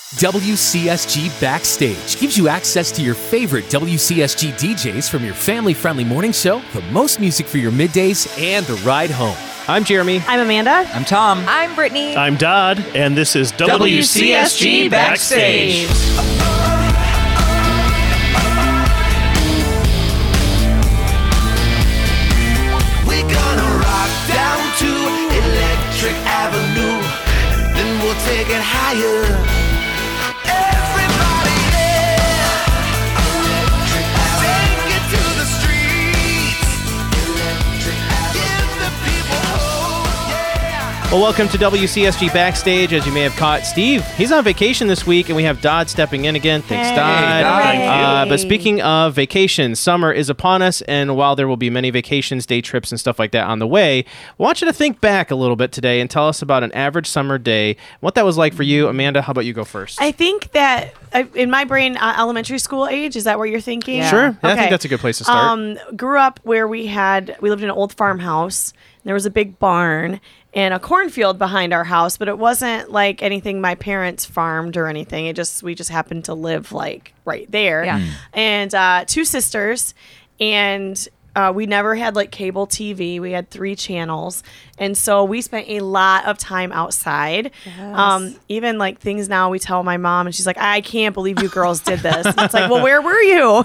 WCSG Backstage gives you access to your favorite WCSG DJs from your family-friendly morning show, the most music for your middays, and the ride home. I'm Jeremy. I'm Amanda. I'm Tom. I'm Brittany. I'm Dodd, and this is WCSG Backstage. We're gonna rock down to Electric Avenue, and then we'll take it higher. Everybody, yeah. Take it to the streets. Give the people hope, yeah. Well, welcome to WCSG Backstage. As you may have caught, Steve, he's on vacation this week, and we have Dodd stepping in again. Thanks, Dodd. Thank you. But speaking of vacation, summer is upon us, and while there will be many vacations, day trips, and stuff like that on the way, I want you to think back a little bit today and tell us about an average summer day, what that was like for you. Amanda, how about you go first? I think that in my brain, elementary school age, is that what you're thinking? Yeah. Sure. Yeah, I Okay. think that's a good place to start. Grew up where we lived in an old farmhouse. There was a big barn and a cornfield behind our house, but it wasn't like anything my parents farmed or anything. We just happened to live like right there. Yeah. And 2 sisters, and we never had like cable TV. We had 3 channels. And so we spent a lot of time outside. Yes. Even like things now we tell my mom, and she's like, I can't believe you girls did this. And it's like, well, where were you?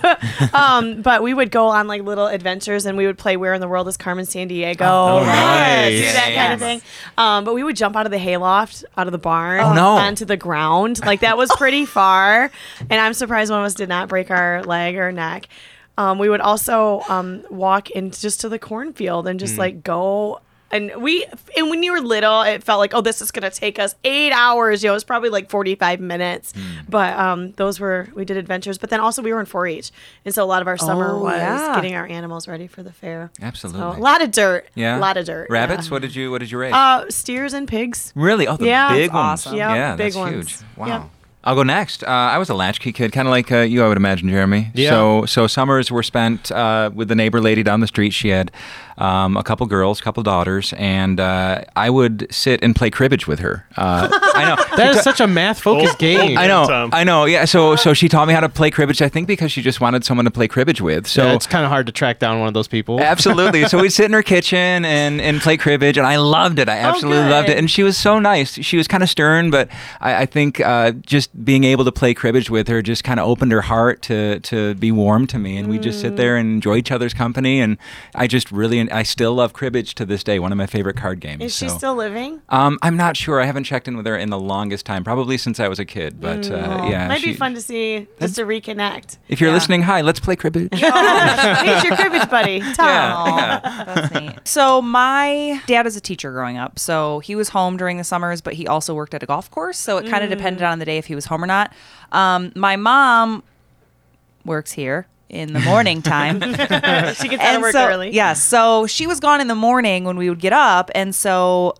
But we would go on like little adventures, and we would play Where in the World is Carmen Sandiego? Oh, nice. Do that kind of thing. But we would jump out of the hayloft, out of the barn, onto the ground. Like that was pretty far. And I'm surprised one of us did not break our leg or neck. We would also walk just to the cornfield and just like go. And when you were little, it felt like, oh, this is going to take us 8 hours. It was probably like 45 minutes. But we did adventures. But then also we were in 4-H. And so a lot of our summer was getting our animals ready for the fair. Absolutely. So a lot of dirt. Yeah. A lot of dirt. Rabbits? What did you raise? Steers and pigs. Really? Oh, the Yeah. big That's ones. awesome. Yeah, Yeah, big that's ones. huge. Wow. Yep. I'll go next. I was a latchkey kid, kind of like you, I would imagine, Jeremy. Yeah. So summers were spent with the neighbor lady down the street. She had a couple girls, a couple daughters, and I would sit and play cribbage with her. I know. That is such a math-focused game. I know. Tom. I know. Yeah. So she taught me how to play cribbage. I think because she just wanted someone to play cribbage with. So Yeah, it's kind of hard to track down one of those people. Absolutely. So we'd sit in her kitchen and play cribbage, and I loved it. I absolutely loved it. And she was so nice. She was kind of stern, but I think just being able to play cribbage with her just kind of opened her heart to be warm to me. And we just sit there and enjoy each other's company. And I still love cribbage to this day. One of my favorite card games. Is she still living? I'm not sure. I haven't checked in with her in the longest time, probably since I was a kid. But yeah, Might be fun to see, just to reconnect. If you're listening, hi, let's play cribbage. He's your cribbage buddy, Tom. That's neat. So my dad was a teacher growing up, so he was home during the summers, but he also worked at a golf course, so it kind of depended on the day if he was home or not. My mom works here in the morning time. She gets out of work early. Yeah, so she was gone in the morning when we would get up, and so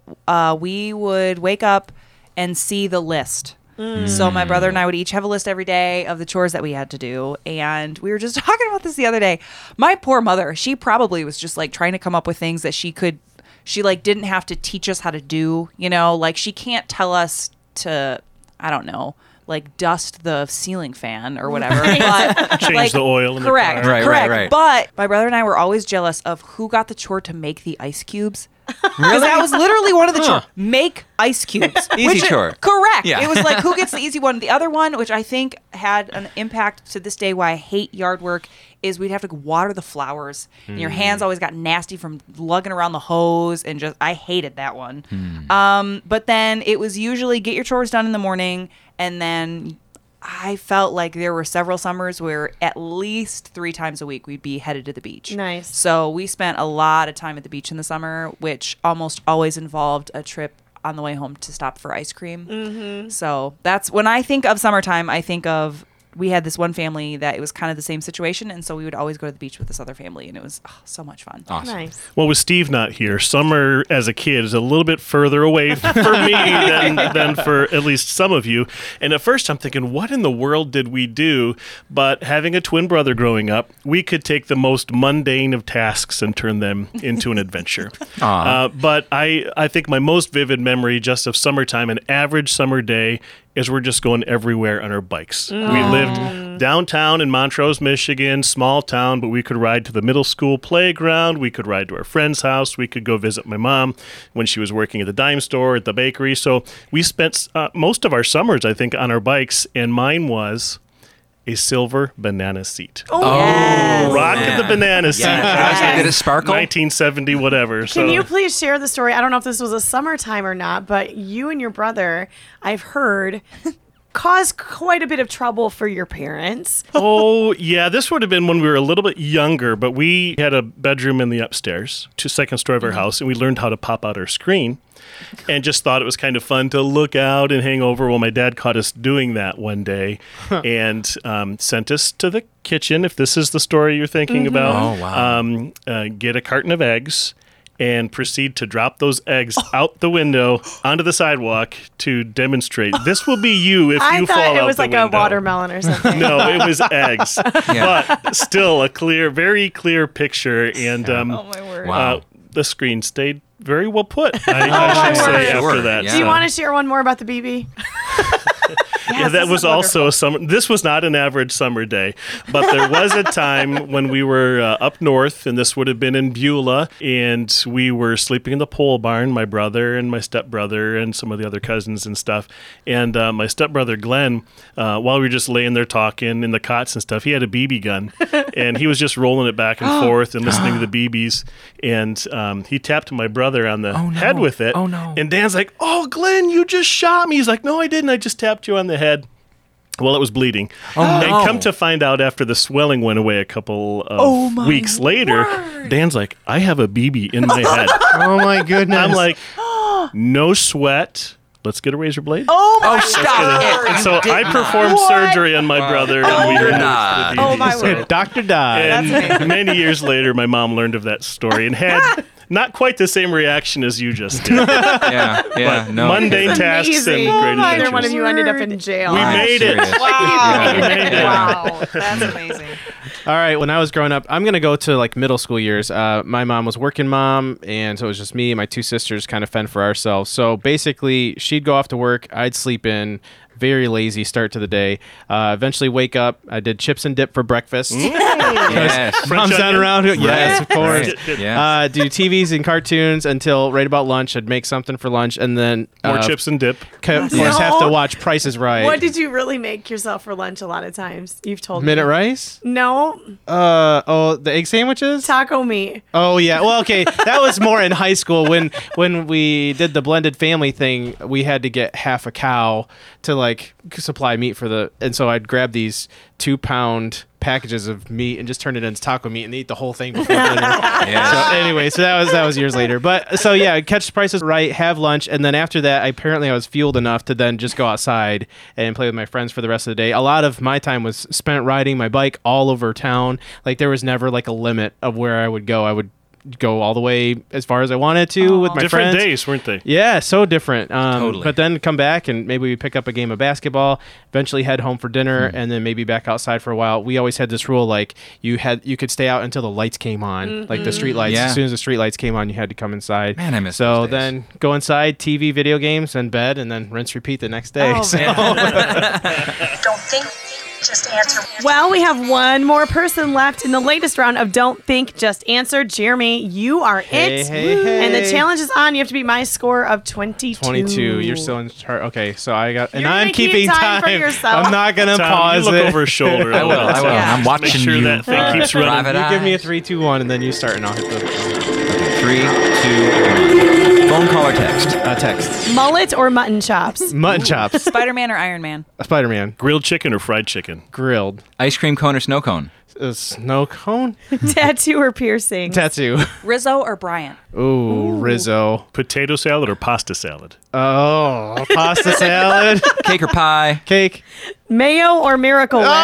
we would wake up and see the list. So my brother and I would each have a list every day of the chores that we had to do. And we were just talking about this the other day. My poor mother, she probably was just like trying to come up with things that she like didn't have to teach us how to do, like she can't tell us to, I don't know, like dust the ceiling fan or whatever. But Change the oil in the correct, car. correct. Right. But my brother and I were always jealous of who got the chore to make the ice cubes. Because that was literally one of the chores. Make ice cubes. Easy chore. Correct. Yeah. It was like, who gets the easy one? The other one, which I think had an impact to this day why I hate yard work, is we'd have to water the flowers. And your hands always got nasty from lugging around the hose. And I hated that one. But then it was usually get your chores done in the morning. And then I felt like there were several summers where at least 3 times a week we'd be headed to the beach. Nice. So we spent a lot of time at the beach in the summer, which almost always involved a trip on the way home to stop for ice cream. Mm-hmm. So that's when I think of summertime, I think of we had this one family that it was kind of the same situation, and so we would always go to the beach with this other family, and it was so much fun. Awesome. Nice. Well, with Steve not here, summer as a kid is a little bit further away for me than for at least some of you. And at first I'm thinking, what in the world did we do? But having a twin brother growing up, we could take the most mundane of tasks and turn them into an adventure. But I think my most vivid memory just of summertime, an average summer day is we're just going everywhere on our bikes. We lived downtown in Montrose, Michigan, small town, but we could ride to the middle school playground. We could ride to our friend's house. We could go visit my mom when she was working at the dime store, at the bakery. So we spent most of our summers, I think, on our bikes, and mine was a silver banana seat. Rocking the banana seat. Did it sparkle? 1970, whatever. Can you please share the story? I don't know if this was a summertime or not, but you and your brother, I've heard, caused quite a bit of trouble for your parents. Oh, yeah. This would have been when we were a little bit younger, but we had a bedroom in the upstairs, second story of our house, and we learned how to pop out our screen and just thought it was kind of fun to look out and hang over. Well, my dad caught us doing that one day and sent us to the kitchen, if this is the story you're thinking about. Oh, wow. Get a carton of eggs and proceed to drop those eggs out the window onto the sidewalk to demonstrate. This will be you if I you fall out the window. thought it was like a watermelon or something. No, it was eggs. But still a very clear picture. And Oh, my word. Wow. the screen stayed very well put, I should say, after that. Do you want to share one more about the BB? Yeah, that was also a summer. This was not an average summer day, but there was a time when we were up north, and this would have been in Beulah, and we were sleeping in the pole barn, my brother and my stepbrother and some of the other cousins and stuff. And my stepbrother, Glenn, while we were just laying there talking in the cots and stuff, he had a BB gun, and he was just rolling it back and forth and listening to the BBs. And he tapped my brother on the head with it. Oh, no. And Dan's like, "Oh, Glenn, you just shot me." He's like, "No, I didn't. I just tapped you on the head." Well, it was bleeding. And come to find out, after the swelling went away a couple of weeks later, Dan's like, "I have a BB in my head." Oh my goodness. I'm like, "No sweat. Let's get a razor blade." Stop it. And so I performed surgery on my brother, and we removed the BB. Oh, my So- word. Dr. Dodd. And many years later, my mom learned of that story and had not quite the same reaction as you just did. Yeah, no. Mundane tasks and Amazing. great Neither one of adventures. you ended up in jail. We made it. serious. Wow. We made it. Wow, that's amazing. All right, when I was growing up, I'm going to go to like middle school years. My mom was working mom, and so it was just me and my two sisters kind of fend for ourselves. So basically, she'd go off to work, I'd sleep in. Very lazy start to the day. Eventually wake up. I did chips and dip for breakfast. Yes. Mom's not onion? around. Yes, of course. Right. Yeah. Do TVs and cartoons until right about lunch. I'd make something for lunch, and then More chips and dip. Of course, have to watch Price is Right. What did you really make yourself for lunch a lot of times? You've told Minute me. rice? No, The egg sandwiches? taco meat. Oh yeah. Well, okay. That was more in high school when we did the blended family thing. We had to get half a cow to like supply meat and so I'd grab these 2-pound packages of meat and just turn it into taco meat and eat the whole thing before dinner. So anyway, so that was years later. But so yeah, catch the prices right, have lunch, and then after that, apparently I was fueled enough to then just go outside and play with my friends for the rest of the day. A lot of my time was spent riding my bike all over town. Like there was never like a limit of where I would go. I would go all the way as far as I wanted to with my Different friends. days, weren't they? Yeah, so different. Totally. But then come back and maybe we pick up a game of basketball, eventually head home for dinner, Hmm. and then maybe back outside for a while. We always had this rule like you could stay out until the lights came on, like the street lights. Yeah. As soon as the street lights came on, you had to come inside. Man, I miss So those days. then go inside, TV, video games, and bed, and then rinse, repeat the next day. Oh, So- Don't think, just answer. Well, we have one more person left in the latest round of Don't Think, Just Answer. Jeremy, you are it. Hey. And the challenge is on. You have to beat my score of 22. 22. You're still in charge. Okay, so I got, and You're I'm gonna keep keeping time for time. yourself. I'm not gonna Tom, pause you look it. over his shoulder. I will. Yeah. I'm watching Make sure you. that thing keeps running. Private You eye. give me a 3, 2, 1, and then you start, and I'll hit the 3, 2, 1. Phone call or text? text. Mullet or mutton chops? Mutton chops. Spider-Man or Iron Man? Spider-Man. Grilled chicken or fried chicken? Grilled. Ice cream cone or snow cone? A snow cone. Tattoo or piercing? Tattoo. Rizzo or Bryant? Ooh, Rizzo. Potato salad or pasta salad? Oh, pasta salad. Cake or pie? Cake. Mayo or Miracle Whip?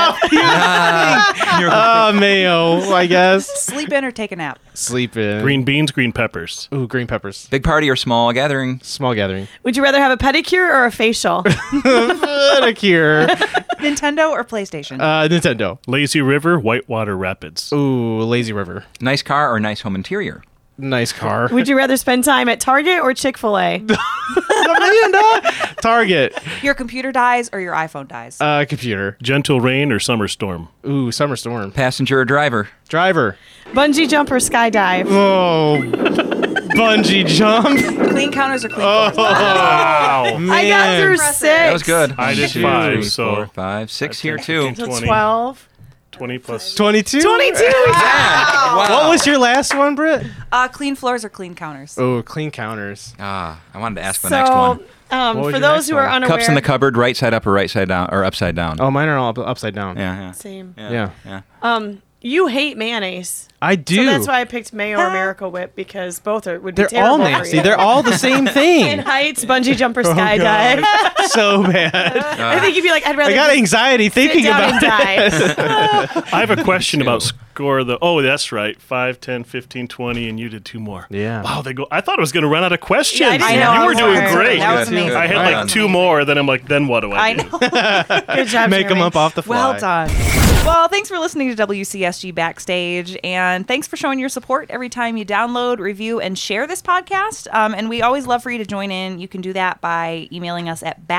Mayo, I guess. Sleep in or take a nap? Sleep in. Green beans, green peppers. Ooh, green peppers. Big party or small gathering? Small gathering. Would you rather have a pedicure or a facial? Pedicure. Nintendo or PlayStation? Nintendo. Lazy River, Whitewater Rapids. Ooh, Lazy River. Nice car or nice home interior? Nice car. Would you rather spend time at Target or Chick-fil-A? Amanda. Target. Your computer dies or your iPhone dies. Computer. Gentle rain or summer storm? Ooh, summer storm. Passenger or driver? Driver. Bungee jump or skydive? Oh. Bungee jump. Clean counters or clean Oh, floors? Wow. man. I got through Impressive. 6. That was good. I did 2, 5, 3, so 4, 5, 6 here too. So 20. 12. 20 plus. 22. 22. What was your last one, Britt? Clean floors or clean counters? Oh, clean counters. I wanted to ask the next So, one. was for your those next who are one? unaware, Cups in the cupboard, right side up or right side down or upside down? Oh, mine are all upside down. Yeah. same. Yeah. You hate mayonnaise. I do. So that's why I picked Mayo or Miracle Whip, because both would be They're terrible all for nasty. you. They're all the same In thing. heights, bungee jumper, skydive. So bad. I think you'd be like, I'd rather I got just anxiety sit thinking down about and it. die. I have a question about score the. Oh, that's right. 5, 10, 15, 20, and you did 2 more. Yeah. Wow, they go. I thought I was going to run out of questions. Yeah, I know, You I were was doing worried. great. That was amazing. I had Right like on. 2 more. Then I'm like, then what do I I do? know. Good job, Make them Jeremy. up off the fly. Well done. Well, thanks for listening to WCSG Backstage, and thanks for showing your support every time you download, review, and share this podcast. And we always love for you to join in. You can do that by emailing us at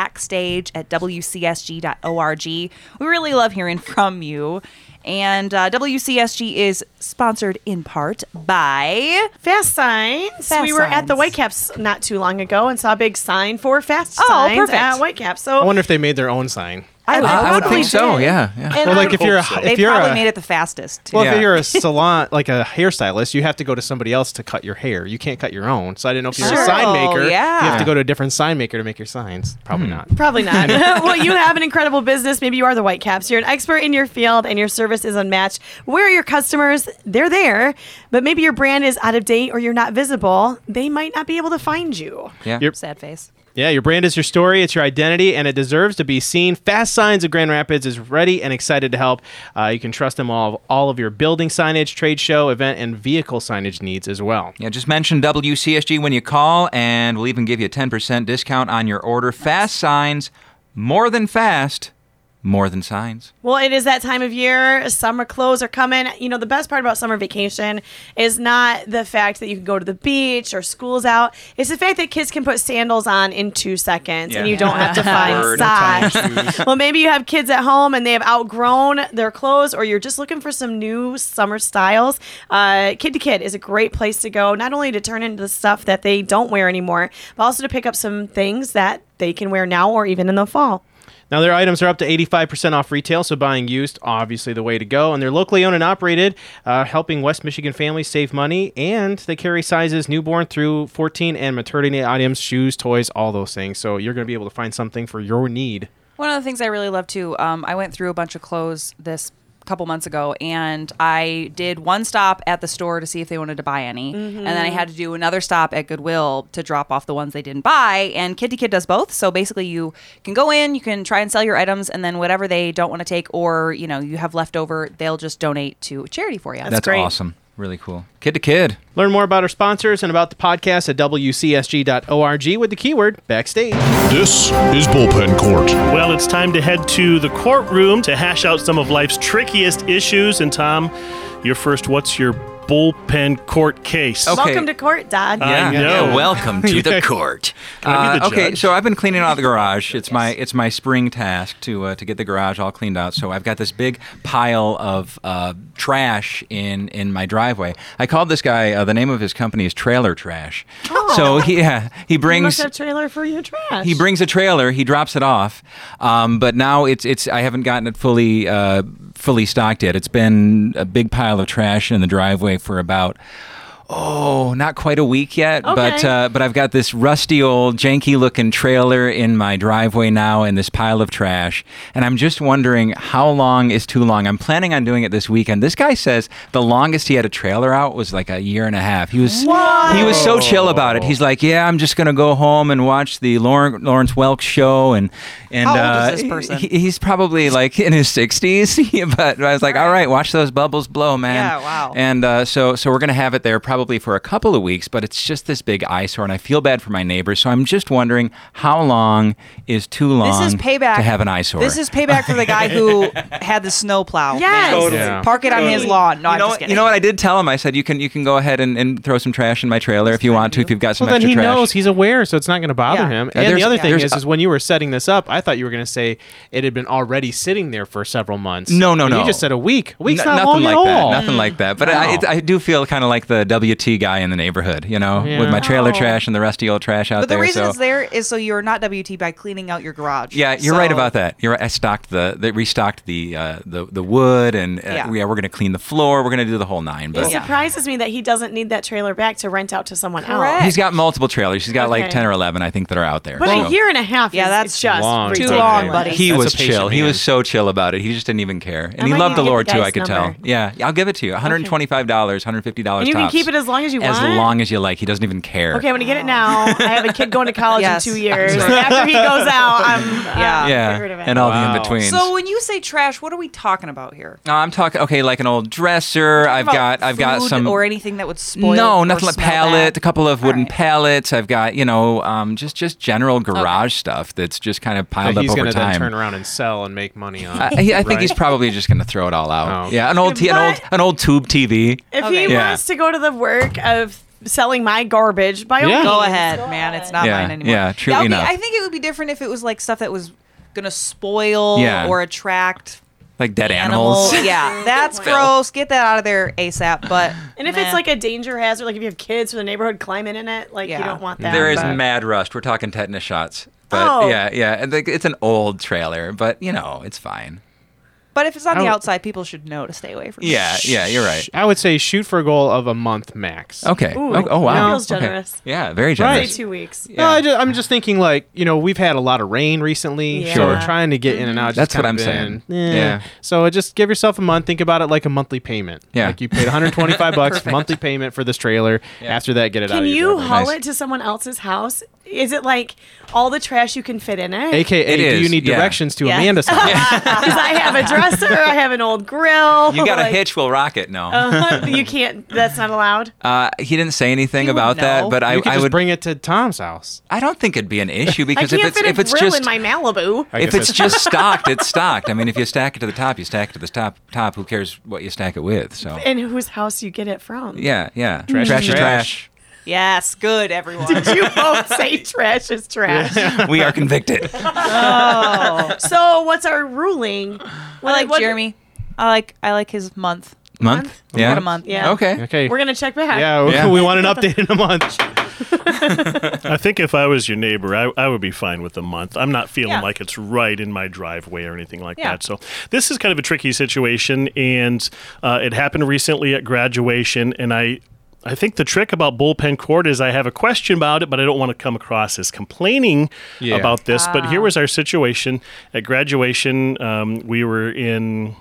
backstage@wcsg.org. We really love hearing from you. And WCSG is sponsored in part by... Fast signs. Fast we were at the signs. Whitecaps not too long ago and saw a big sign for fast Oh, signs perfect. at Whitecaps. I So wonder if they made their own sign. I would probably think so. did. Yeah. And Well, like if hope you're a, so. They if you're probably a, made it the fastest, too. well, Yeah. if you're a salon, like a hairstylist, you have to go to somebody else to cut your hair. You can't cut your own. So I didn't know if you're Sure. a sign maker. Oh, yeah. You have to go to a different sign maker to make your signs. Probably not. Probably not. Well, you have an incredible business. Maybe you are the Whitecaps. You're an expert in your field and your service is unmatched. Where are your customers? They're there, but maybe your brand is out of date or you're not visible. They might not be able to find you. Yeah. Sad face. Yeah, your brand is your story, it's your identity, and it deserves to be seen. Fast Signs of Grand Rapids is ready and excited to help. You can trust them all of your building signage, trade show, event, and vehicle signage needs as well. Yeah, just mention WCSG when you call, and we'll even give you a 10% discount on your order. Fast Signs, more than fast, more than signs. Well, it is that time of year. Summer clothes are coming. You know, the best part about summer vacation is not the fact that you can go to the beach or school's out. It's the fact that kids can put sandals on in 2 seconds and Yeah. you don't have to find Word. socks. Well, maybe you have kids at home and they have outgrown their clothes, or you're just looking for some new summer styles. Kid to Kid is a great place to go, not only to turn into the stuff that they don't wear anymore, but also to pick up some things that they can wear now or even in the fall. Now, their items are up to 85% off retail, so buying used, obviously the way to go. And they're locally owned and operated, helping West Michigan families save money. And they carry sizes newborn through 14 and maternity items, shoes, toys, all those things. So you're going to be able to find something for your need. One of the things I really love too, I went through a bunch of clothes this couple months ago, and I did one stop at the store to see if they wanted to buy any, and then I had to do another stop at Goodwill to drop off the ones they didn't buy. And Kid to Kid does both, so basically you can go in, you can try and sell your items, and then whatever they don't want to take or you have left over, they'll just donate to charity for you. That's great. awesome. Really cool. Kid to Kid. Learn more about our sponsors and about the podcast at wcsg.org with the keyword backstage. This is Bullpen Court. Well, it's time to head to the courtroom to hash out some of life's trickiest issues. And Tom, you're first. What's your bullpen court case? Okay. Welcome to court, Dad. I know. Welcome to the court. Can I be the Okay, judge? so I've been cleaning out the garage. It's my spring task to get the garage all cleaned out. So I've got this big pile of trash in my driveway. I called this guy. The name of his company is Trailer Trash. So he You must brings. have a trailer for your trash. He brings a trailer. He drops it off, but now it's. I haven't gotten it fully stocked yet. It's been a big pile of trash in the driveway for about. Oh, not quite a week yet, Okay. but I've got this rusty old janky looking trailer in my driveway now and this pile of trash, and I'm just wondering how long is too long. I'm planning on doing it this weekend. This guy says the longest he had a trailer out was like a year and a half. He was so chill about it. He's like, yeah, I'm just gonna go home and watch the Lawrence Welk show, and How old is this person? He's probably like in his 60s, but I was like, all right, watch those bubbles blow, man. Yeah, wow. And so we're gonna have it there probably probably for a couple of weeks, but it's just this big eyesore, and I feel bad for my neighbors. So I'm just wondering, how long is too long This is payback to have an eyesore? This is payback for the guy who had the snow plow. Yes. Man. Totally. Yeah. Park it on his lawn. No, I'm just kidding. You know what? I did tell him. I said you can go ahead and throw some trash in my trailer if you want to. If you've got some Well, then extra he trash. knows, he's aware, so it's not going to bother Yeah. him. Yeah, And the other thing there's- is when you were setting this up, I thought you were going to say it had been already sitting there for several months. No. You just said a week. A week's not nothing long like at that. all. Nothing like that. But I do feel kind of like the WT guy in the neighborhood, you know, Yeah. with my trailer Oh. trash and the rusty old trash out But there. the reason so. it's there is so you're not WT by cleaning out your garage. Yeah, you're right about that. You're right. I stocked restocked the wood, and we're going to clean the floor. We're going to do the whole nine. But It surprises me that he doesn't need that trailer back to rent out to someone Correct. else. he's got multiple trailers. He's got like Okay. 10 or 11, I think, that are out there. But so. a year and a half Yeah, is that's it's just long. Too ridiculous. long, buddy. He That's was a patient chill. He man. was so chill about it. He just didn't even care, and he might loved need the to get Lord the too. guy's I could tell. number. Yeah, I'll give it to you. $125, $150 And you can tops. keep it as long as you As want? long as you like. He doesn't even care. Okay, I'm gonna get it now. I have a kid going to college Yes. in 2 years. Sorry. After he goes out, I'm Yeah. Yeah, get rid of it. and all Wow. the in betweens. So when you say trash, what are we talking about here? I'm talking like an old dresser. I've got Food some or anything that would spoil. No, or nothing like smell pallet. bad? A couple of wooden right. pallets. I've got just general garage stuff that's just kind of That piled up he's over going to then time. turn around and sell and make money on. I think right? he's probably just going to throw it all out. Oh. Yeah, an old But- an old tube TV. If Okay. he Yeah. wants to go to the work of selling my garbage, by all Yeah. means, Go ahead, man. It's not Yeah, mine anymore. yeah, truly That would be- enough. I think it would be different if it was like stuff that was gonna spoil Yeah. or attract Like dead animals. animals. Yeah, that's gross. Get that out of there ASAP. But And if meh. it's like a danger hazard, like if you have kids from the neighborhood climbing in it, like Yeah. you don't want that. There is but- mad rust. We're talking tetanus shots. But Oh. yeah. And it's an old trailer, but it's fine. But if it's on I the would- outside, people should know to stay away from it. Yeah, you're right. I would say shoot for a goal of a month max. Okay. Ooh, Oh wow. that feels Okay. generous. Yeah, very Say generous. 2 weeks. No, I'm just thinking we've had a lot of rain recently. Yeah. So we're Sure. trying to get in and out. That's what I'm saying. saying. Yeah. So just give yourself a month. Think about it like a monthly payment. Yeah. Like you paid $125 monthly payment for this trailer. Yeah. After that, get it out Can of you your driveway. haul Nice. it to someone else's house? Is it like all the trash you can fit in it? AKA, It do you is, need yeah. directions to Yeah. Amanda's house? Because I have a dresser, I have an old grill. You got a like, hitch, we'll rock it. No. You can't. That's not allowed. He didn't say anything He would about that, know. but You could I just would. bring it to Tom's house. I don't think it'd be an issue I because can't if fit a it's grill just in my Malibu. I if guess it's that's- just stocked, it's stocked. I mean, if you stack it to the top, you stack it to the top. Who cares what you stack it with? So And whose house you get it from? yeah. Trash is is trash. Yes, good, everyone. Did you both say trash is trash? We are convicted. So what's our ruling? I like Jeremy. I like his month. Month? About Yeah. a month. Yeah. Okay. Okay. We're gonna check back. Yeah, Yeah. we want an update in a month. I think if I was your neighbor, I would be fine with a month. I'm not feeling Yeah. like it's right in my driveway or anything like Yeah. that. So this is kind of a tricky situation, and it happened recently at graduation. And I think the trick about bullpen court is I have a question about it, but I don't want to come across as complaining Yeah. about this. But here was our situation at graduation. We were in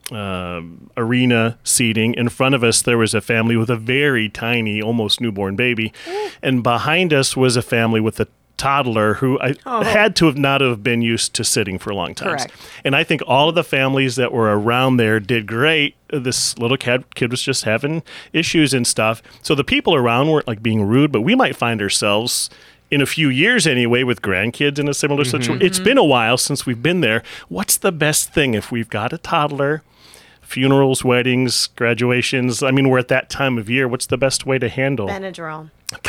arena seating. In front of us, there was a family with a very tiny, almost newborn baby. And behind us was a family with a toddler who had to have not have been used to sitting for a long time. Correct. And I think all of the families that were around there did great. This little kid was just having issues and stuff. So the people around weren't like being rude, but we might find ourselves in a few years anyway with grandkids in a similar situation. It's been a while since we've been there. What's the best thing if we've got a toddler? Funerals, weddings, graduations. I mean, we're at that time of year. What's the best way to handle? Benadryl.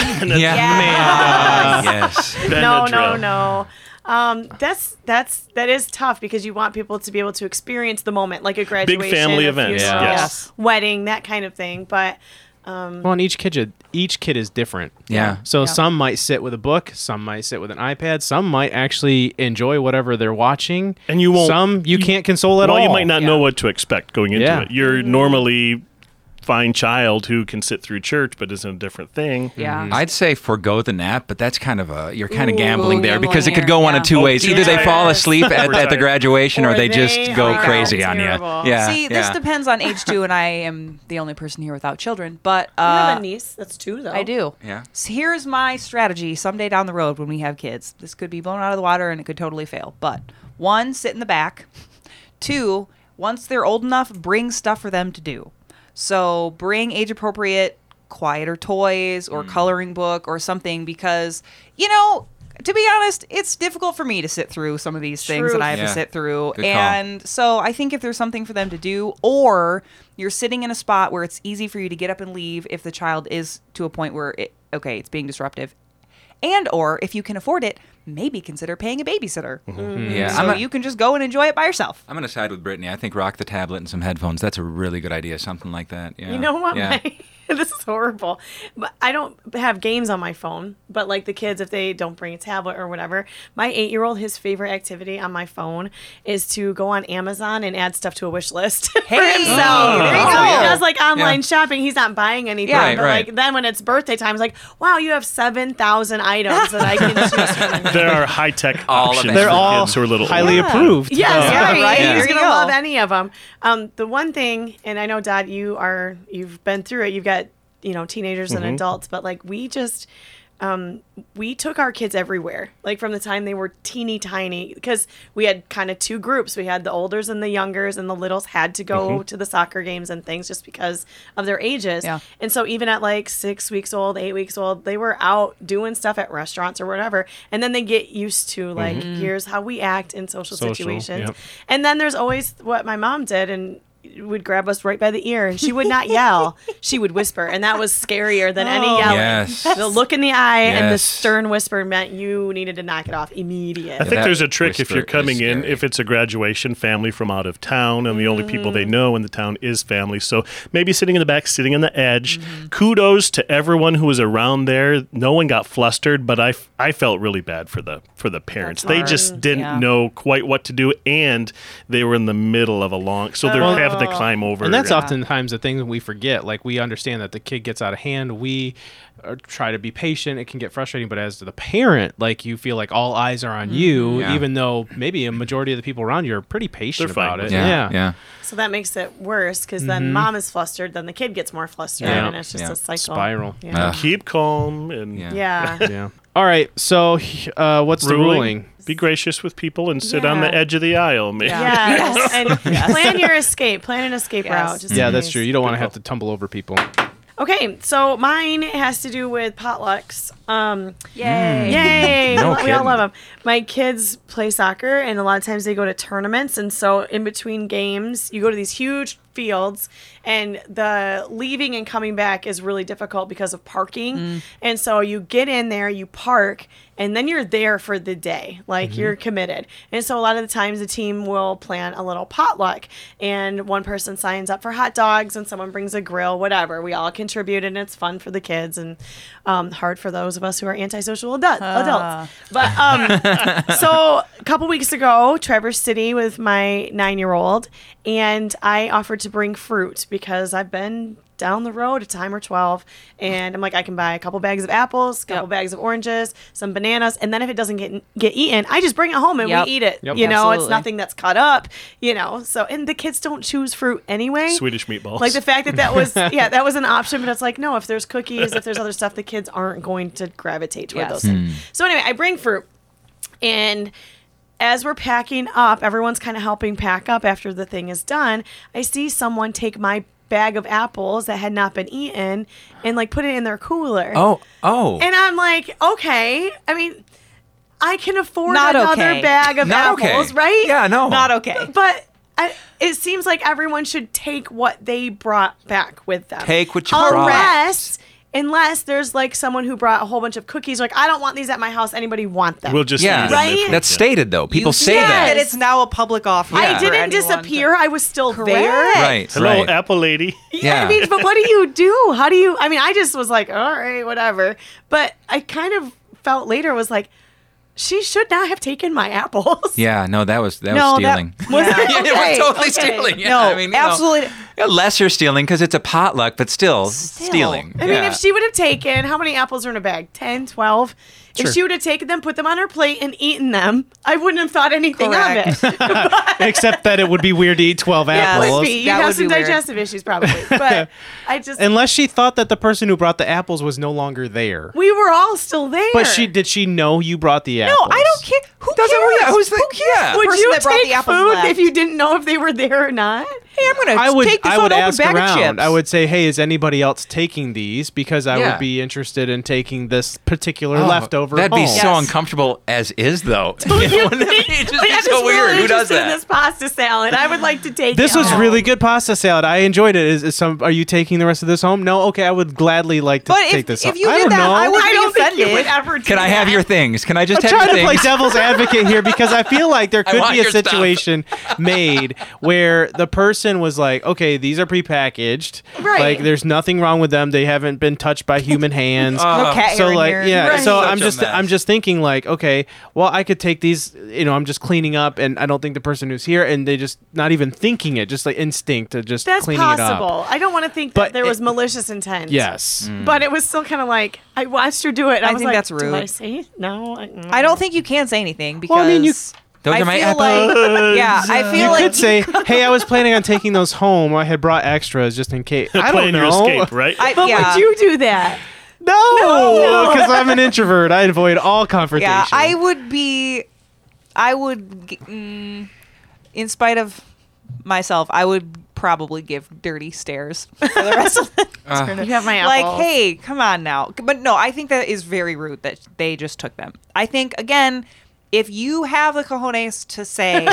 Yeah. Yes. No. That is tough because you want people to be able to experience the moment, like a graduation, family a events, funeral, yes. wedding, that kind of thing. But Well, and each kid is different. Yeah. So some might sit with a book, some might sit with an iPad, some might actually enjoy whatever they're watching, And you won't. Some you can't console at all. You might not know what to expect going into Yeah. it. You're normally fine child who can sit through church, but is a different thing. Yeah. I'd say forego the nap, but that's kind of you're kind of Ooh, gambling there gambling because it could here, go one yeah. of two ways. Either they yes. fall asleep at the Overtime. graduation or they just they go are crazy on you. terrible. Yeah. See, this yeah. depends on age too, and I am the only person here without children. But you have a niece. That's two, though. I do. Yeah. So here's my strategy someday down the road when we have kids. This could be blown out of the water and it could totally fail. But one, sit in the back. Two, once they're old enough, bring stuff for them to do. So bring age appropriate quieter toys or coloring book or something because, you know, to be honest, it's difficult for me to sit through some of these things that I have to sit through. Good call. And so I think if there's something for them to do, or you're sitting in a spot where it's easy for you to get up and leave if the child is to a point where, it's being disruptive. And or if you can afford it, maybe consider paying a babysitter. Yeah, So you can just go and enjoy it by yourself. I'm going to side with Brittany. I think rock the tablet and some headphones. That's a really good idea. Something like that. Yeah. You know what? Yeah. This is horrible. But I don't have games on my phone. But like the kids, if they don't bring a tablet or whatever, my 8-year-old, his favorite activity on my phone is to go on Amazon and add stuff to a wish list for himself. there you So go. he does like online shopping. He's not buying anything. Yeah, but right. like then when it's birthday time, it's like, wow, you have 7,000 items that I can choose from. There are high-tech All of options it. They're for all kids who are a little highly older. approved. Yes, Yeah, right. Yeah. He's There you gonna go. love any of them. The one thing, and I know, Dad, you've been through it. You've got teenagers and adults, but like we just we took our kids everywhere, like from the time they were teeny tiny, because we had kind of two groups. We had the olders and the youngers, and the littles had to go to the soccer games and things just because of their ages. Yeah. And so even at like 6 weeks old, 8 weeks old, they were out doing stuff at restaurants or whatever. And then they get used to like, here's how we act in social situations. Yep. And then there's always what my mom did, and would grab us right by the ear, and she would not yell. She would whisper, and that was scarier than any yelling. Yes. The look in the eye and the Yes. stern whisper meant you needed to knock it off immediately. I think that there's a trick if whisper you're coming is in, scary. if it's a graduation family from out of town and the only people they know in the town is family. So maybe sitting in the back, sitting on the edge. Kudos to everyone who was around there. No one got flustered, but I felt really bad for the parents. That's They hard. just didn't Yeah. know quite what to do, and they were in the middle of a long, so they're having to climb over. And that's oftentimes the thing that we forget. Like, we understand that the kid gets out of hand. We try to be patient. It can get frustrating. But as the parent, like, you feel like all eyes are on you, Yeah. even though maybe a majority of the people around you are pretty patient They're fine about with it. it. Yeah. So that makes it worse because then mom is flustered, then the kid gets more flustered, Yeah. and it's just Yeah. a cycle. Spiral. Yeah. Keep calm and Yeah. Yeah. Yeah. All right. So, what's the ruling? Be gracious with people and sit on Yeah. the edge of the aisle, maybe. Yes. And plan your escape. Plan an escape Yes. route. Just Yeah, in that's case. true. You don't want to have to tumble over people. Okay, so mine has to do with potlucks. Yay. Yay! No we all kidding. love them. My kids play soccer, and a lot of times they go to tournaments. And so, in between games, you go to these huge fields, and the leaving and coming back is really difficult because of parking. And so, you get in there, you park, and then you're there for the day. Like, you're committed. And so, a lot of the times, the team will plan a little potluck, and one person signs up for hot dogs, and someone brings a grill, whatever. We all contribute, and it's fun for the kids, and hard for those of us who are antisocial adults. But so a couple weeks ago, Traverse City with my 9-year-old, and I offered to bring fruit because I've been down the road a time or 12, and I'm like, I can buy a couple bags of apples, a couple bags of oranges, some bananas, and then if it doesn't get eaten, I just bring it home and Yep. we eat it. Yep. You know, it's Absolutely. nothing that's cut up, so, and the kids don't choose fruit anyway. Swedish meatballs. Like the fact that was, that was an option, but it's like, no, if there's cookies, if there's other stuff, the kids aren't going to gravitate toward Yes. those things. So anyway, I bring fruit, and as we're packing up, everyone's kind of helping pack up after the thing is done. I see someone take my bag of apples that had not been eaten and like put it in their cooler. Oh. And I'm like, okay, I mean, I can afford Not another okay. bag of Not okay. apples, right? Yeah, no. Not okay. But it seems like everyone should take what they brought back with them. Take what you brought. Unless there's like someone who brought a whole bunch of cookies, like, I don't want these at my house. Anybody want them? We'll just Yeah. eat them Right? if- That's stated, though. People say said that. That it's now a public offer. I for didn't anyone to- disappear. I was still there. Right. Hello, right. apple lady. Yeah, I Yeah. mean, but what do you do? How do you? I mean, I just was like, all right, whatever. But I kind of felt later was like, she should not have taken my apples. Yeah, no, that was No, stealing. Was it? Yeah, it Okay, was totally okay. stealing. Yeah, No, I mean, absolutely. Lesser stealing because it's a potluck, but still stealing. I mean, if she would have taken, how many apples are in a bag? 10, 12? If she would have taken them, put them on her plate, and eaten them, I wouldn't have thought anything of it. Except that it would be weird to eat 12 apples. Would be. You'd That have would some be weird. digestive issues probably. But I just Unless she thought that the person who brought the apples was no longer there. we were all still there. But did she know you brought the No, apples? I don't care. Who cares? Who's the? Who cares? Yeah. The Would person you that brought take the apples food left. if you didn't know if they were there or not? Hey, I'm gonna I would take this I would unopened ask bag of around. chips. I would say, hey, is anybody else taking these? Because I Yeah. would be interested in taking this particular Oh, leftover That'd be home. so Yes. uncomfortable as is, though. You It think- would just But be I'm so just weird. really Who does interested in that? this pasta salad. I would like to take This it was home. really good pasta salad. I enjoyed it. Are you taking the rest of this home? No. Okay, I would gladly like to But take if- this. if home. you I did don't that, know. I would I be don't think you offended. would ever do Can I have that. your things? Can I just I'm have trying your to play things? devil's advocate here because I feel like there could want be a your stuff. situation made where the person was like, okay, these are prepackaged. Right. Like there's nothing wrong with them. They haven't been touched by human hands. No cat hair So in like here. yeah, Right. so Such I'm a just mess. I'm just thinking like, okay, well I could take these, I'm just cleaning up and I don't think the person who's here and they just not even thinking it, just like instinct to just That's cleaning it possible. up. I don't want to think But that there was it- malicious intent. Yes. But it was still kind of like, I watched her do it. And I I was think like, that's rude. Did I say no? I don't think you can say anything because Well, I mean, Those I are my feel apples. like yeah, I feel You like could say, "Hey, I was planning on taking those home. I had brought extras just in case." I don't Plan your know. escape, right? But yeah. would you do that? No, because I'm an introvert. I avoid all confrontation. Yeah, I would be. I would, in spite of myself, I would probably give dirty stares for the rest of the You have my like, apples. hey, come on now. But no, I think that is very rude that they just took them. I think again, if you have the cojones to say,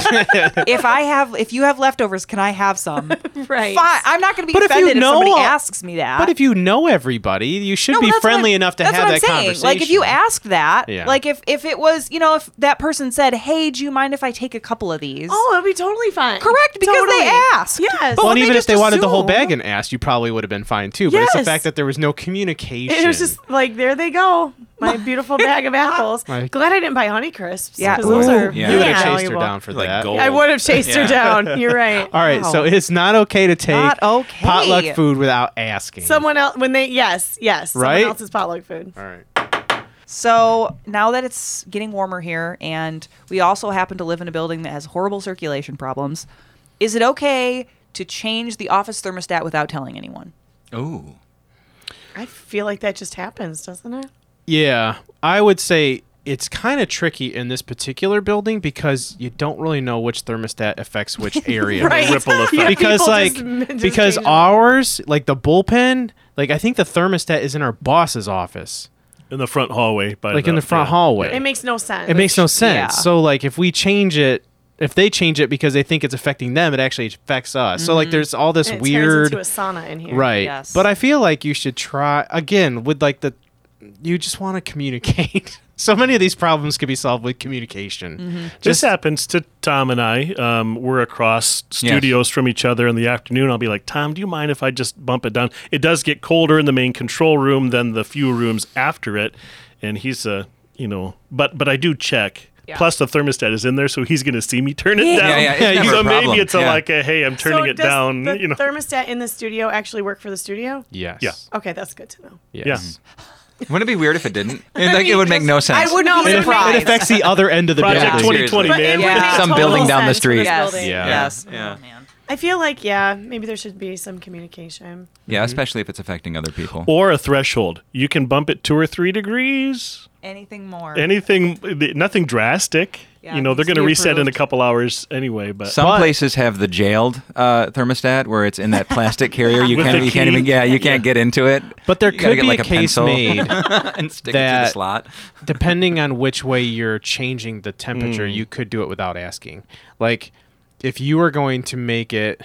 if you have leftovers, can I have some? Right. Fine. I'm not going to be But if you offended if know somebody all- asks me that. But if you know everybody, you should No, be that's what friendly I'm- enough to that's have what that I'm saying. conversation. Like if you asked that, Yeah. like if it was, if that person said, "Hey, do you mind if I take a couple of these?" Oh, it'd be totally fine. Correct, because Totally. they asked. Yes. But well, when and they even if just they wanted the whole assume- bag and asked, you probably would have been fine too. But it's the Yes. fact that there was no communication. It was just like, there they go. My beautiful bag of apples. My- Glad I didn't buy Honey Crisps. Yeah. 'cause those Ooh. are Yeah. you would have really chased her valuable. down for Like that. gold. I would have chased her down. You're right. All right, so Wow. it's not okay to take Not okay. potluck food without asking. Someone else, when they, yes, Right? someone else's potluck food. All right. So now that it's getting warmer here, and we also happen to live in a building that has horrible circulation problems, is it okay to change the office thermostat without telling anyone? Ooh. I feel like that just happens, doesn't it? Yeah, I would say it's kind of tricky in this particular building because you don't really know which thermostat affects which area. Right. ripple effect. Yeah, Because people like just because change it. ours, like the bullpen, like I think the thermostat is in our boss's office, In the front hallway. like in the front hallway. It makes no sense. It makes no sense. yeah. So like if we change it, if they change it because they think it's affecting them, it actually affects us. So like there's all this And it weird, turns into a sauna in here. right? Yes. But I feel like you should try again with like you just want to communicate. So many of these problems can be solved with communication. This happens to Tom and I. We're across studios from each other in the afternoon. I'll be like, Tom, do you mind if I just bump it down? It does get colder in the main control room than the few rooms after it. And he's, but I do check. Yeah. Plus, the thermostat is in there, so he's going to see me turn it Yeah. down. Yeah, it's never so a problem. maybe it's Yeah. like a, hey, I'm turning So it does down. the thermostat in the studio actually work for the studio? Yes. Yeah. Okay, that's good to know. Yes. Wouldn't it be weird if it didn't? It would make no sense. I wouldn't be It, surprised. it affects the other end of the Project building. 2020, Seriously. man. It would make Some total building down the sense for this street. Yes. building. Yeah. Yes. Yeah. Oh, man. I feel like, maybe there should be some communication. Yeah, especially if it's affecting other people. Or a threshold. You can bump it 2 or 3 degrees. Anything more? Nothing drastic. Yeah, They're it needs going to to be reset in a approved. couple hours anyway. But Some places have the jailed thermostat where it's in that plastic carrier. You With can't the even key. you can't get into it. But there You gotta could get, be like, a case pencil made and stick it to the that- slot. depending on which way you're changing the temperature, you could do it without asking. Like, if you are going to make it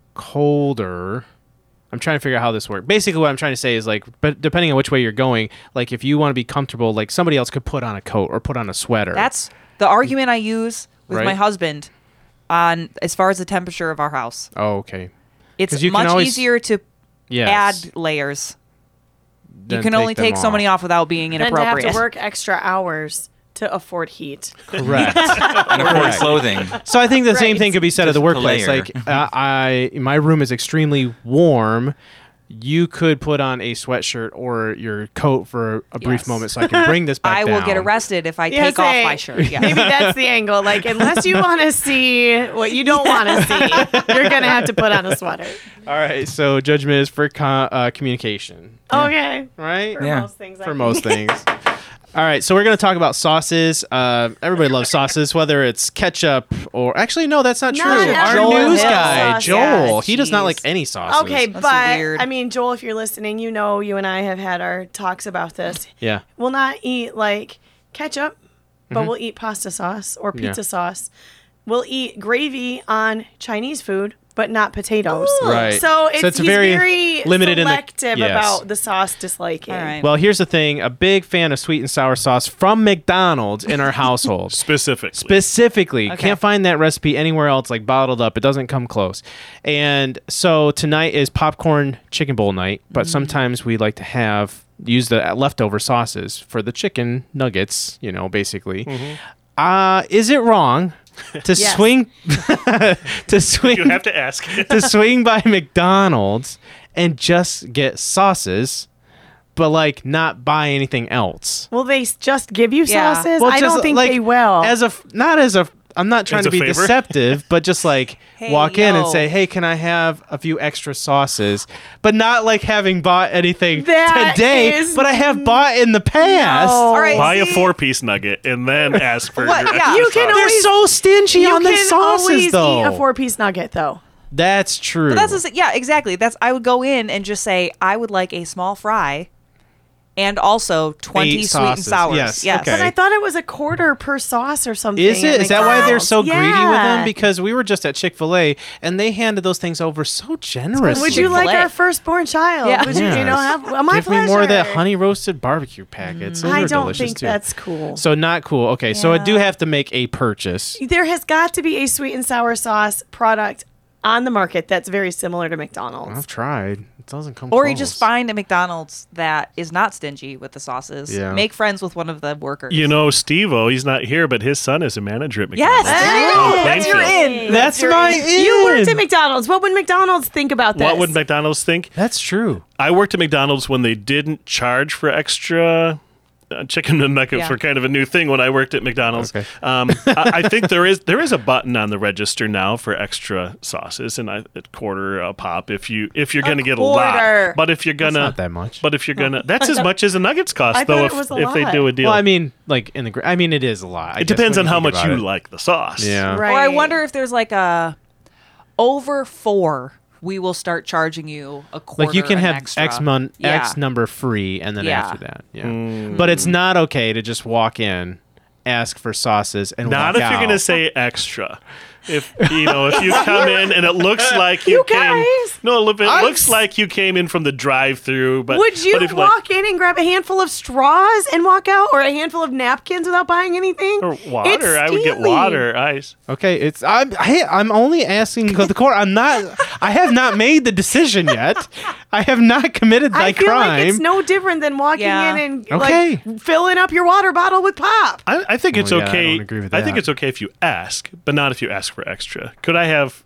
colder, I'm trying to figure out how this works. Basically, what I'm trying to say is, like, but depending on which way you're going, like, if you want to be comfortable, like, somebody else could put on a coat or put on a sweater. That's the argument I use with Right. my husband on as far as the temperature of our house. oh, okay. It's 'Cause you can much always- easier to Yes. add layers. You Then can only them take so many off without being And to have inappropriate. to work extra hours to afford heat. Correct. And afford Correct. clothing. So I think the same Right. thing could be said of the Just a workplace. layer. Like, my room is extremely warm. you could put on a sweatshirt or your coat for a brief moment so I can bring this back I down. will get arrested if I take off my shirt. Yeah. Maybe that's the angle. Like, unless you want to see what you don't want to see, you're going to have to put on a sweater. All right, so judgment is for communication. Okay. Right? For most things. I For think. most things. All right, so we're going to talk about sauces. Everybody loves sauces, whether it's ketchup or... Actually, no, that's not true. Not Our everyone news loves guy, sauce. Joel, Yeah, he does not jeez. like any sauces. Okay, That's but weird. I mean, Joel, if you're listening, you know you and I have had our talks about this. Yeah. We'll not eat like ketchup, but we'll eat pasta sauce or pizza sauce. We'll eat gravy on Chinese food, but not potatoes. Right. So it's he's very very limited in the- selective yes. about the sauce disliking. All right. Well, here's the thing. A big fan of sweet and sour sauce from McDonald's in our household. Specifically. Okay. Can't find that recipe anywhere else, like bottled up. It doesn't come close. And so tonight is popcorn chicken bowl night, but sometimes we like to use the leftover sauces for the chicken nuggets, basically. Is it wrong to Yes. swing to swing You have to ask. to swing by McDonald's and just get sauces, but like not buy anything else? Will they just give you Yeah. sauces? Well, I just, don't think like, they will. I'm not trying As to a be favor? deceptive, but just like Hey, walk in and yo. say, "Hey, can I have a few extra sauces?" But not like having bought anything That today, is- but I have bought in the past. No. All right. Buy a see? 4-piece nugget and then ask for What? your Yeah. extra You can sauce. They're always- so stingy you on the can sauces, always though. eat a 4-piece nugget, though. That's true. But yeah, exactly. I would go in and just say I would like a small fry, and also 20 8 sweet and sauces. sours. Yes, okay. But I thought it was a quarter per sauce or something. Is it? at Is that why they're so McDonald's. greedy with them? Yeah. Because we were just at Chick-fil-A and they handed those things over so generously. Would you like Chick-fil-A. our firstborn child? Yeah. Would you, Yes. have my Give pleasure. me more of that honey roasted barbecue packets. Those I are don't delicious think too. that's cool. So not cool. Okay, so I do have to make a purchase. There has got to be a sweet and sour sauce product on the market that's very similar to McDonald's. I've tried. It doesn't come Or close. you just find a McDonald's that is not stingy with the sauces. Yeah. Make friends with one of the workers. You know, Steve-O, he's not here, but his son is a manager at McDonald's. Yes, there you go. That's your Plainfield. in. That's my in. You worked at McDonald's. What would McDonald's think about this? What would McDonald's think? That's true. I worked at McDonald's when they didn't charge for extra chicken and nuggets Yeah. were kind of a new thing when I worked at McDonald's. Okay. I think there is a button on the register now for extra sauces, and a quarter a pop if you're going to get a lot. quarter. But if you're gonna not that much. But if you're gonna, that's as much as the nuggets cost I though. thought it was a If they lot. do a deal, Well, I mean, like it is a lot. I it guess, depends when on how think much about you it. like the sauce. Yeah. Right. Or I wonder if there's like a over 4, we will start charging you a quarter. Like you can an have extra. X number free, and then Yeah. after that, But it's not okay to just walk in, ask for sauces, and Not walk if you're out. gonna say extra. If if you come in and it looks like you came, guys! no, it looks like you came in from the drive-through. But Would you but if walk in and grab a handful of straws and walk out, or a handful of napkins without buying anything? or water? It's I would get steely. water, ice. Okay, I'm only asking the court. I have not made the decision yet. I have not committed I that feel crime. like it's no different than walking Yeah. in and Okay. like filling up your water bottle with pop. I think it's Oh, yeah, I okay. don't agree with I think that. it's okay if you ask, but not if you ask for extra. Could I have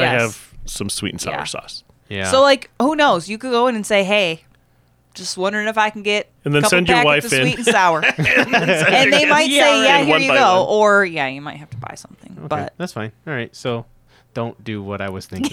some sweet and sour Yeah. sauce? yeah. So like, who knows? You could go in and say, "Hey, just wondering if I can get And then a couple send your packets wife of in. sweet and sour." And they might Yeah, say, "Yeah, right. here One you by go," one. or "Yeah, you might have to buy something." Okay, But that's fine. All right, so don't do what I was thinking.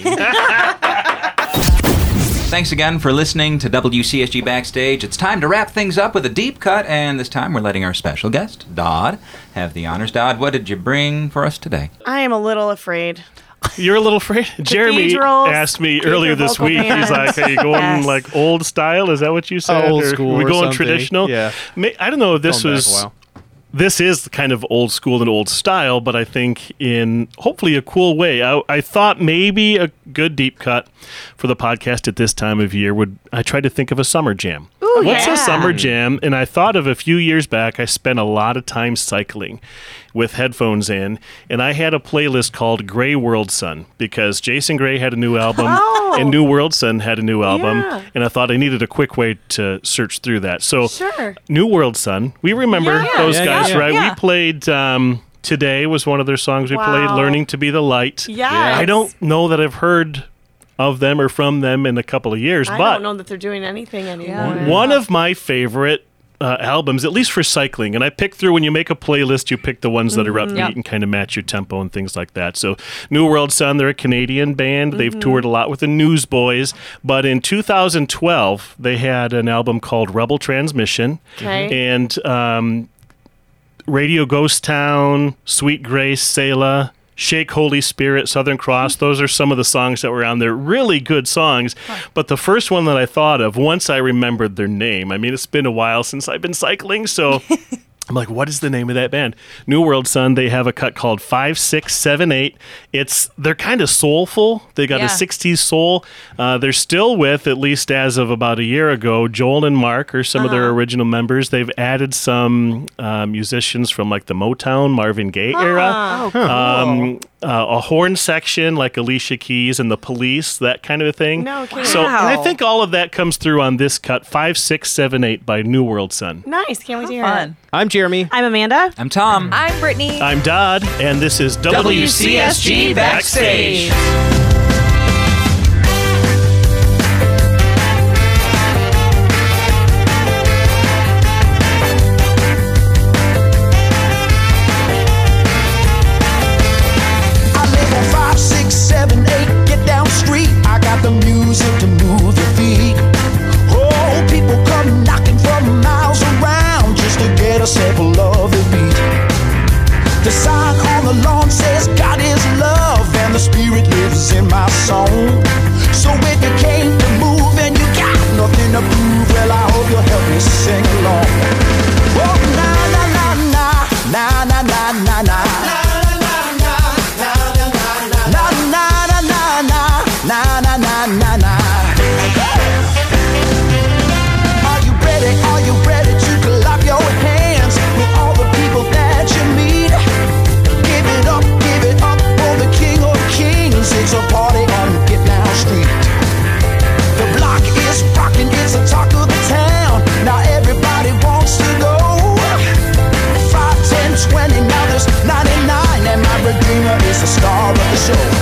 Thanks again for listening to WCSG Backstage. It's time to wrap things up with a deep cut, and this time we're letting our special guest, Dodd, have the honors. Dodd, what did you bring for us today? I am a little afraid. You're a little afraid. Jeremy Cathedrals, asked me cathedral earlier this vocal week. He's bands. like, "Are you going Yes. like old style? Is that what you said? Old Or school Are we or going something. traditional? Yeah. I don't know if this Going back a was. while. This is kind of old school and old style, but I think in hopefully a cool way. I thought maybe a good deep cut for the podcast at this time of year I tried to think of a summer jam. Ooh, What's yeah. a summer jam? And I thought of a few years back, I spent a lot of time cycling with headphones in, and I had a playlist called Gray World Sun because Jason Gray had a new album Oh. and New World Sun had a new album, Yeah. and I thought I needed a quick way to search through that. So Sure. New World Sun, we remember Yeah. those Yeah, guys, yeah, right? yeah. We played Today was one of their songs we played, Wow. Learning to Be the Light. Yes. I don't know that I've heard of them or from them in a couple of years. I but don't know that they're doing anything anymore. one of my favorite albums, at least for cycling, and I pick through, when you make a playlist, you pick the ones that are upbeat and kind of match your tempo and things like that. So New World Sun, they're a Canadian band. They've toured a lot with the Newsboys, but in 2012 they had an album called Rebel Transmission. And Radio Ghost Town, Sweet Grace, Selah, Shake Holy Spirit, Southern Cross, those are some of the songs that were on there. Really good songs. But the first one that I thought of, once I remembered their name, I mean, it's been a while since I've been cycling, so I'm like, what is the name of that band? New World Sun, they have a cut called 5678. They're kind of soulful. They got a 60s soul. They're still with, at least as of about a year ago, Joel and Mark are some of their original members. They've added some musicians from like the Motown, Marvin Gaye era. A horn section like Alicia Keys and the Police, that kind of a thing. No kidding. So and I think all of that comes through on this cut, 5678 by New World Sun. Nice. Can't wait to hear it. I'm Jeremy. I'm Amanda. I'm Tom. I'm Brittany. I'm Dodd, and this is WCSG Backstage. I live on 5, 6, 7, 8. Get down the street. I got the music to move your feet. Oh, people come knocking from miles around just to get a sample of the beat. The sign on the lawn says God is love, and the Spirit lives in my song. So if you came to move and you got nothing to prove, well, I hope you'll help me sing along. Oh, na na na na na na na na na. Na na na na na. Are you ready? Are you ready to clap your hands with all the people that you meet? Give it up for the King of Kings. It's a party on Get Down Street. The block is rocking, it's the talk of the town. Now everybody wants to go. 5, 10, 20, now there's 99, and my Redeemer is the star of the show.